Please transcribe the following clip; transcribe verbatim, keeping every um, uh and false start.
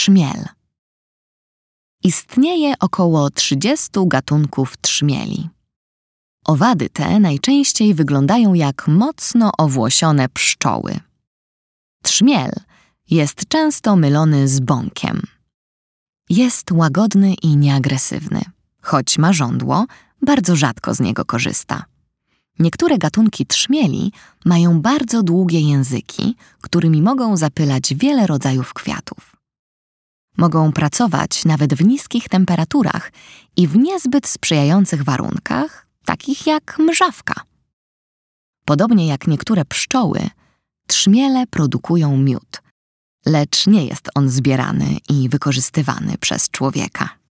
Trzmiel. Istnieje około trzydziestu gatunków trzmieli. Owady te najczęściej wyglądają jak mocno owłosione pszczoły. Trzmiel jest często mylony z bąkiem. Jest łagodny i nieagresywny. Choć ma żądło, bardzo rzadko z niego korzysta. Niektóre gatunki trzmieli mają bardzo długie języki, którymi mogą zapylać wiele rodzajów kwiatów. Mogą pracować nawet w niskich temperaturach i w niezbyt sprzyjających warunkach, takich jak mrzawka. Podobnie jak niektóre pszczoły, trzmiele produkują miód, lecz nie jest on zbierany i wykorzystywany przez człowieka.